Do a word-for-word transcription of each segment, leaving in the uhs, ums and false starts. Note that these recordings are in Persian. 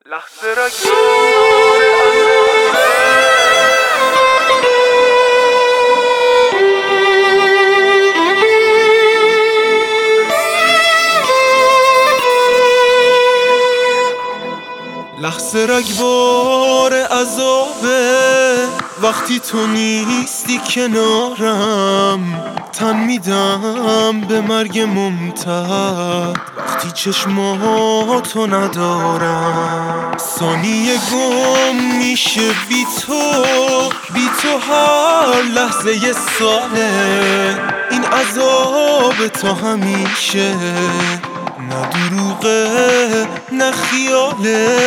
لحظه را گوره لحظه رگبار عذابه وقتی تو نیستی کنارم، تن میدم به مرگ ممتد وقتی چشماتو ندارم. ثانیه گم میشه بی تو، بی تو هر لحظه یه ساله. این عذاب تا همیشه، نه دروغه نه خیاله.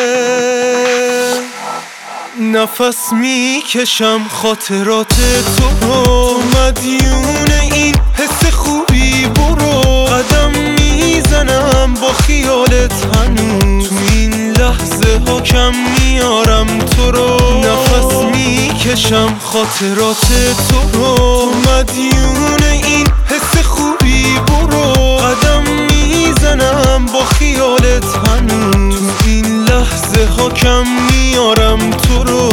نفس میکشم خاطرات تو رو، مدیون این حس خوبی برو. قدم میزنم با خیالت هنوز، تو این لحظه ها کم میارم تو رو. نفس میکشم خاطرات تو رو، مدیون این حس خوبی برو. قدم میزنم با خیالت هنوز، تو این لحظه ها کم میارم تو رو.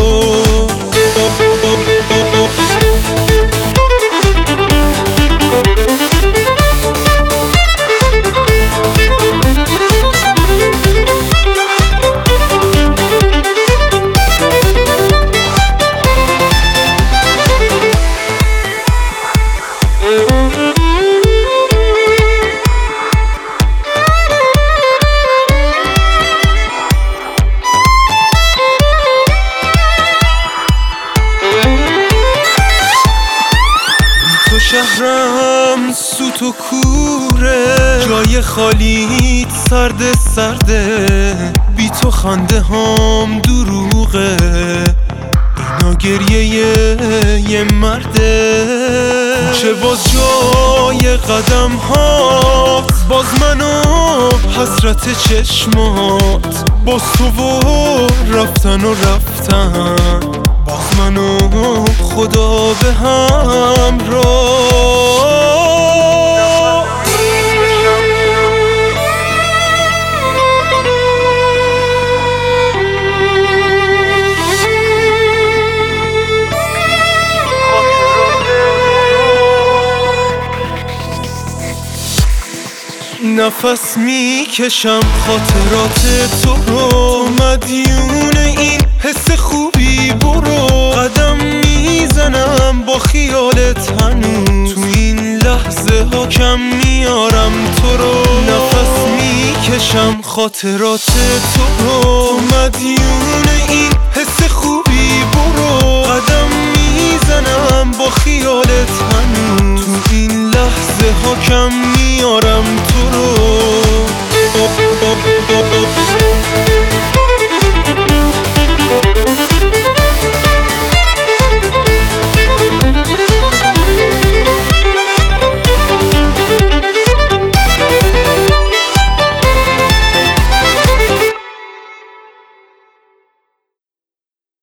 شهرم سوت و کوره، جای خالیت سرد سرده. بی تو خنده هم دروغه، اینا گریه یه مرده. چه باز جای قدم ها، باز منو حسرت چشمات. باز تو و رفتن و رفتن، باز منو خدا به هم را. نفس میکشم خاطرات تو رو، مدیون این حس خوبی برو. قدم میزنم با خیالت هنوز، تو این لحظه ها کم میارم تو رو. نفس میکشم خاطرات تو رو، مدیون این حس خوبی برو. قدم میزنم با خیالت هنوز، تو این لحظه ها کم